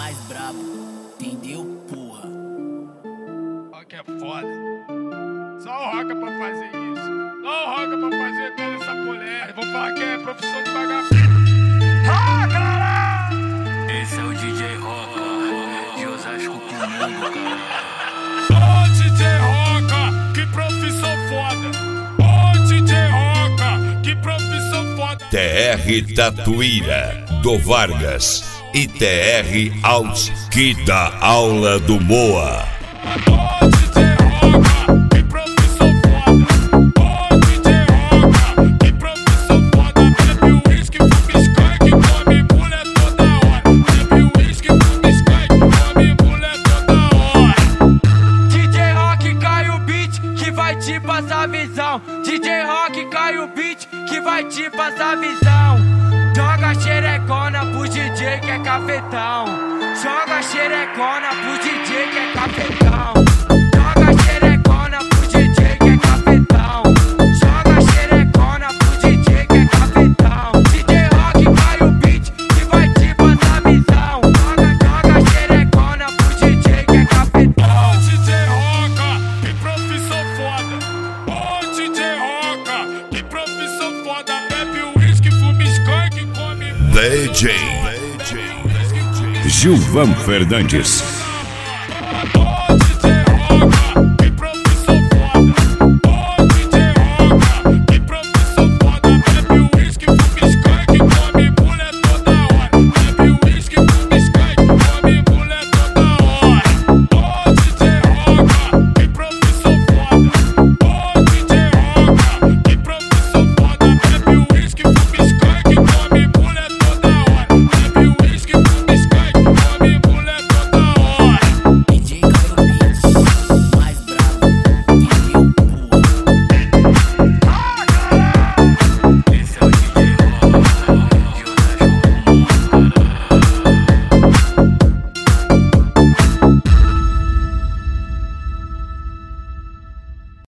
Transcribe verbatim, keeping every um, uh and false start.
mais brabo, entendeu, porra? Rock é foda. Só o Roca pra fazer isso. Só o Roca pra fazer toda essa polêmica. Vou falar que é profissão de vagabundo. Roca! Esse é o D J Roca, de Osasco pro mundo, cara. Ô D J Roca, que profissão foda. Ô D J Roca, que profissão foda. T R Tatuíra, do Vargas e T R Alts, que dá aula do Moa. Ô D J Roca, que profissão foda. Ô D J Roca, que profissão foda. Bebe uísque, fuma skunk, come mulher toda hora. Bebe uísque, fuma skunk, come mulher toda hora. D J Rock cai o beat que vai te passar visão. D J Rock cai o beat que vai te passar visão. Joga xerecona pro D J que é cafetão. Joga xerecona pro D J que é cafetão. Joga xerecona pro D J que é cafetão. Joga xerecona pro D J que é cafetão. D J Rock cai o beat que vai te passar visão. Joga, joga xerecona pro D J que é cafetão. Ô D J Roca, que profissão foda. Ô D J Roca, que profissão foda. Bebe uísque, fuma skunk, come D J Gilvan Fernandes.